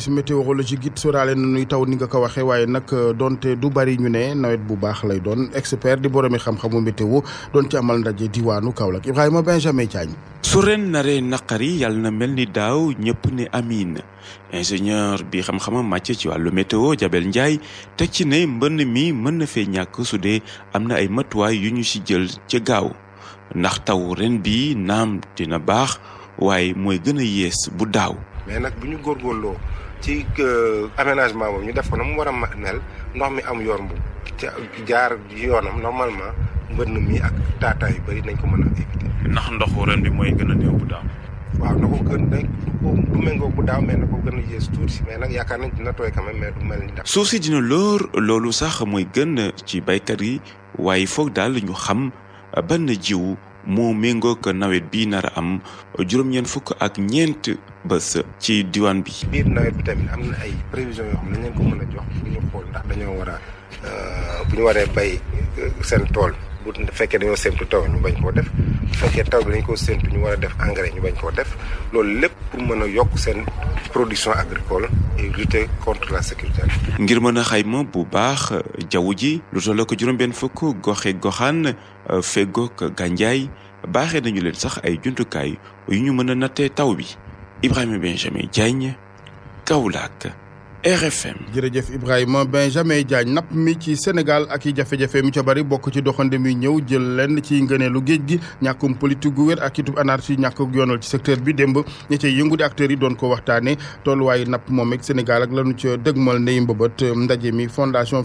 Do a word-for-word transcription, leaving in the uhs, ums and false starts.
service météorologique it sóoraale nañuy taw ni nga ko waxee waaye nag donte du bari ñu ne nawet bu baax lay doon expert di boromi xam-xamu météo doon ci amal ndaje diwaanu Kaolack Ibrahima Benjamin Diagne. su ren naree naqari yàlla na mel ni daaw ñëpp ne amiin ingénieur bi xam-xamam màcc ci wàllu météo Jabel Ndiaye teg ci ne mbënn mi mën na fee ñàkk su dee am na ay matuwaay yu ñu ci jël ca gaaw ndax taw ren bi naam dina baax waaye mooy gën a yees bu daaw. mais nag bu ñu góorgóorloo ci aménagement boobu ñu def ko na mu war a mel ndox mi am yoon bu jaar yoonam normalement mbënn mi ak taataa yu bëri nañ ko mën a éviter. ndax ndoxu ren bi mooy gën a néew bu daaw. waaw na ko gën na ko du méngoo bu daaw mais na ko gën a yées tuuti mais nag yaakaar nañ dina tooy quand même mais du mel ni daaw. suuf si dina lóor loolu sax mooy gën ci baykat yi waaye foog daal ñu xam ban jiw moo méngoog nawet bi nar a am juróom-ñeent fukk ak ñeent bés ci diwaan bi. biir nawet bi tamit am na ay prévisions yoo xam ne nañ leen ko mën a jox bu ñu xool ndax dañoo war a bu ñu waree bay seen tool bu fekkee dañoo séntu taw ñu bañ koo def bu fekkee taw bi dañ ko séntu ñu war a def engrais ñu bañ koo def loolu lépp pour mën a yokk seen production agricole et lutter contre la sécurité. ngir mën a xayma bu baax jaww ji lu toll ko juróom-benn fukk goxe goxaan feggoog gànjaay baaxee nañu leen sax ay jumtukaay yu ñu mën a nattee taw bi Ibrahima Benjamin Diagne Kaolack R F M. jërëjëf Ibrahima Benjamin Diagne napp mi ci Sénégal ak i jafe-jafe mi ca bari bokk ci doxande mi ñëw jël lenn ci ngëneelu géej gi ñàkkum politique gu wér ak itub anarchie ñàkk yoonal ci secteur bi démb ñi cay yëngu di acteurs yi doon ko waxtaane tolluwaayu napp moom ak Sénégal ak lanu ca dëgmal ndey mbëbët ndaje mi fondation